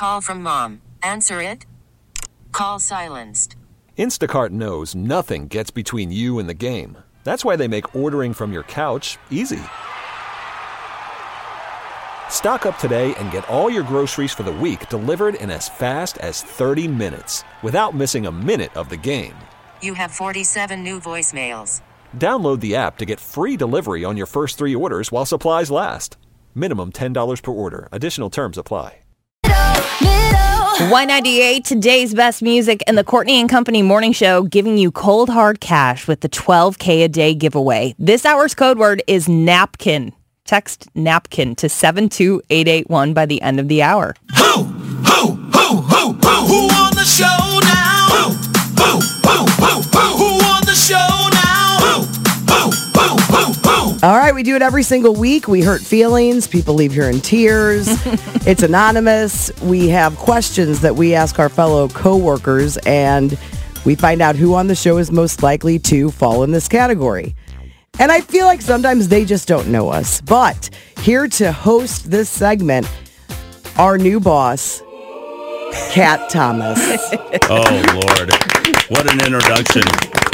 call from mom. Answer it. Call silenced. Instacart knows nothing gets between you and the game. That's why they make ordering from your couch easy. Stock up today and get all your groceries for the week delivered in as fast as 30 minutes without missing a minute of the game. You have 47 new voicemails. Download the app to get free delivery on your first 3 orders while supplies last. Minimum $10 per order. Additional terms apply. Y98, today's best music, and the Courtney and Company Morning Show giving you cold hard cash with the $12K a day giveaway. This hour's code word is napkin. Text napkin to 72881 by the end of the hour. Who on the show now? Who on the show now? All right, we do it every single week. We hurt feelings. People leave here in tears. It's anonymous. We have questions that we ask our fellow coworkers, and we find out who on the show is most likely to fall in this category. And I feel like sometimes they just don't know us. But here to host this segment, our new boss, Kat Thomas. Oh, Lord. What an introduction.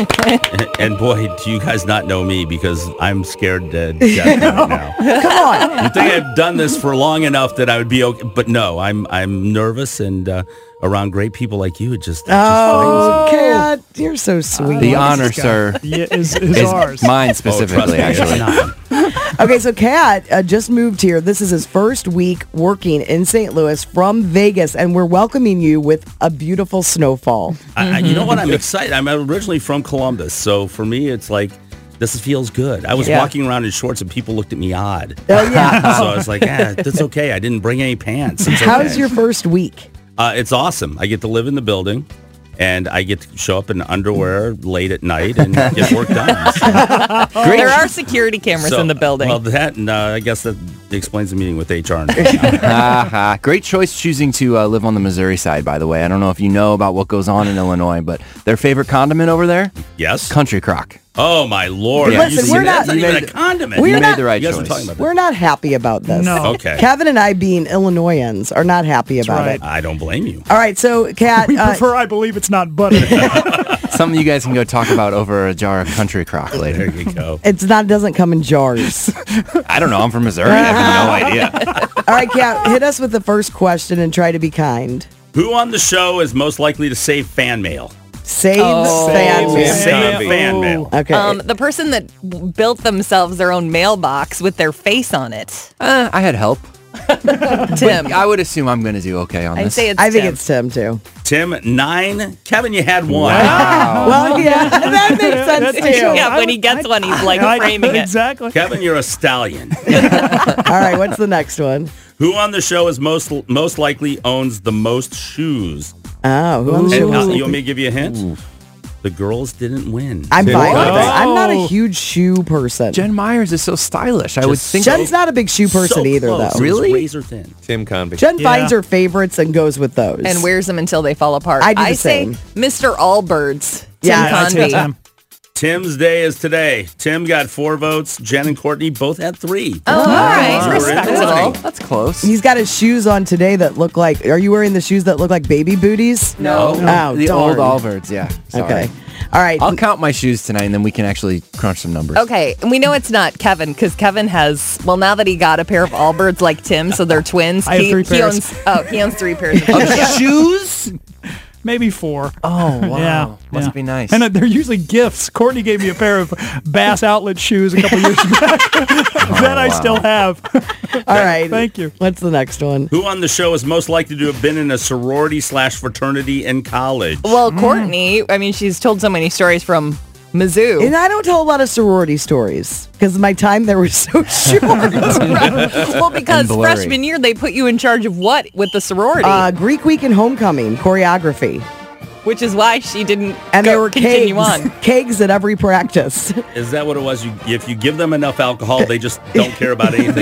And boy, do you guys not know me, because I'm scared to death right now. Come on. You think I've done this for long enough that I would be okay? But no, I'm nervous, and around great people like you, it just Oh, Kat, you're so sweet. The honor, sir, is ours. Mine specifically, actually. Okay, so Kat just moved here. This is his first week working in St. Louis from Vegas, and we're welcoming you with a beautiful snowfall. You know what? I'm excited. I'm originally from Columbus, so for me, it's like, this feels good. I was walking around in shorts, and people looked at me odd. Oh, yeah. So I was like, that's okay. I didn't bring any pants. It's How's okay. your first week? It's awesome. I get to live in the building, and I get to show up in underwear late at night and get work done. So. Great. There are security cameras in the building. Well, that, and I guess that explains the meeting with HR. Great choice choosing to live on the Missouri side, by the way. I don't know if you know about what goes on in Illinois, but their favorite condiment over there? Yes. Country crock. Oh, my Lord. Yeah. Listen, we're that's not- not even a condiment. You made the right You guys were choice. talking about We're not happy about this. No. Okay. Kevin and I, being Illinoisans, are not happy about right. it. I don't blame you. All right, so Kat, We prefer, I believe it's not butter. Something you guys can go talk about over a jar of country crock later. There you go. doesn't come in jars. I don't know. I'm from Missouri. I have no idea. All right, Kat, hit us with the first question and try to be kind. Who on the show is most likely to save fan mail? Save fan mail. Save fan mail. Okay. The person that built themselves their own mailbox with their face on it. I had help. Tim. I would assume I'm going to do okay on I'd this. say it's I think Tim. it's Tim, too. Tim, 9. Kevin, you had 1. Wow. Well, yeah, that makes sense, too. Yeah, when he gets one, he's like framing it. Exactly. Kevin, you're a stallion. All right, what's the next one? Who on the show is most likely owns the most shoes? Oh, who on the show? And, you want me to give you a hint? The girls didn't win. I'm fine with that. I'm not a huge shoe person. Jen Myers is so stylish. I would think. Jen's not a big shoe person So either, close. though. It was Really? razor thin. Tim Convey. Jen Yeah. finds her favorites and goes with those. And wears them until they fall apart. I do the say same. Mr. Allbirds. Tim Yeah, I say Convey. Tim. Tim's day is today. Tim got 4 votes. Jen and Courtney both had 3. Oh, all right. Wow. Respectable. That's close. He's got his shoes on today that look like... Are you wearing the shoes that look like baby booties? No. Oh, the darn. old Allbirds, yeah. Sorry. Okay. All right. I'll count my shoes tonight, and then we can actually crunch some numbers. Okay, and we know it's not Kevin because Kevin has, well, now that he got a pair of Allbirds like Tim, so they're twins. I have 3 pairs. He owns 3 pairs of shoes. Shoes? Maybe 4. Oh, wow. Yeah, Must yeah. be nice. And they're usually gifts. Courtney gave me a pair of Bass Outlet shoes a couple years back that I still have. All right. Thank you. What's the next one? Who on the show is most likely to have been in a sorority/fraternity in college? Well, Courtney, I mean, she's told so many stories from Mizzou. And I don't tell a lot of sorority stories because my time there was so short. Well, because And blurry. freshman year, they put you in charge of what with the sorority? Greek week and homecoming, choreography. Which is why she didn't And there were continue kegs, on. kegs at every practice. Is that what it was? If you give them enough alcohol, they just don't care about anything.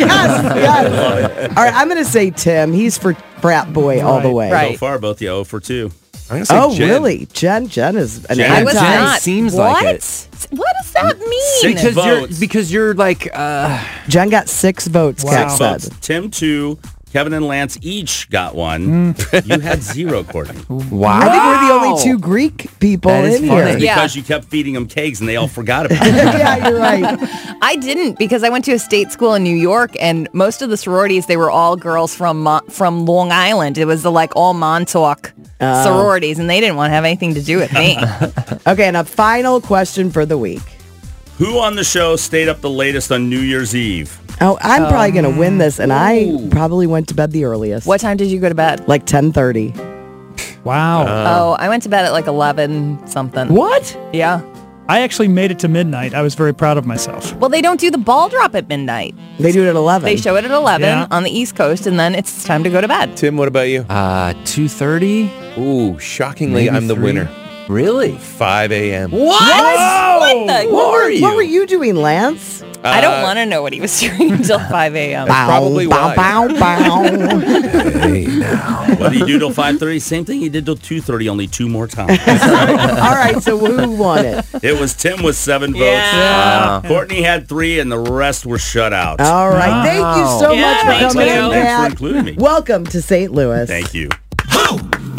Yes. All right, I'm going to say Tim. He's for frat boy all the way. Right. So far, both you 0 for 2. I'm gonna say Oh, Jen. really? Jen is an Jen. I was anti. not. seems what? like it. What does that mean? Six votes. Because you're like, Jen got 6 votes, Wow. Kat 6 said. votes. Tim 2, Kevin and Lance each got one. You had 0, Courtney. Wow. I think we're the only 2 Greek people That is in funny. here. Yeah. Because you kept feeding them cakes and they all forgot about it. Yeah, you're right. I didn't because I went to a state school in New York, and most of the sororities, they were all girls from Long Island. It was the all Montauk sororities, and they didn't want to have anything to do with me. Okay, and a final question for the week. Who on the show stayed up the latest on New Year's Eve? Oh, I'm probably going to win this, and I probably went to bed the earliest. What time did you go to bed? Like 10:30. Wow. I went to bed at 11 something. What? Yeah. I actually made it to midnight. I was very proud of myself. Well, they don't do the ball drop at midnight. They do it at 11. They show it at 11 Yeah. on the East Coast, and then it's time to go to bed. Tim, what about you? 2:30. Ooh, shockingly, Maybe I'm the 3. winner. Really? 5 a.m. What? What the? What were you doing, Lance? I don't want to know what he was doing until 5 a.m. Probably bow, why. bow, bow. Hey, now. What did he do till 5:30? Same thing he did till 2:30, only 2 more times. All right, so who won it? It was Tim with 7 votes. Yeah. Courtney had 3, and the rest were shut out. All right, thank you so Yeah, much for thank coming you. in, Thanks for Pat. including me. Welcome to St. Louis. Thank you. Who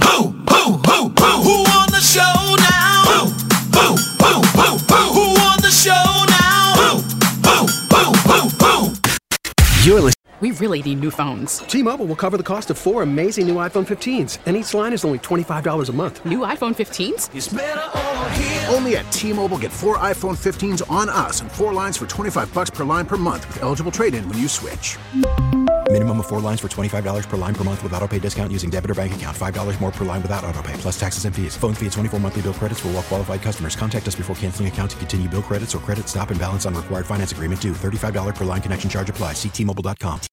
on the show now? Who on the show now? You're listening. We really need new phones. T-Mobile will cover the cost of 4 amazing new iPhone 15s, and each line is only $25 a month. New iPhone 15s? It's better over here. Only at T-Mobile, get 4 iPhone 15s on us and 4 lines for $25 per line per month with eligible trade-in when you switch. Minimum of 4 lines for $25 per line per month with autopay discount using debit or bank account. $5 more per line without autopay, plus taxes and fees. Phone fee at 24 monthly bill credits for well-qualified customers. Contact us before canceling account to continue bill credits or credit stop and balance on required finance agreement due. $35 per line connection charge applies. See T-Mobile.com.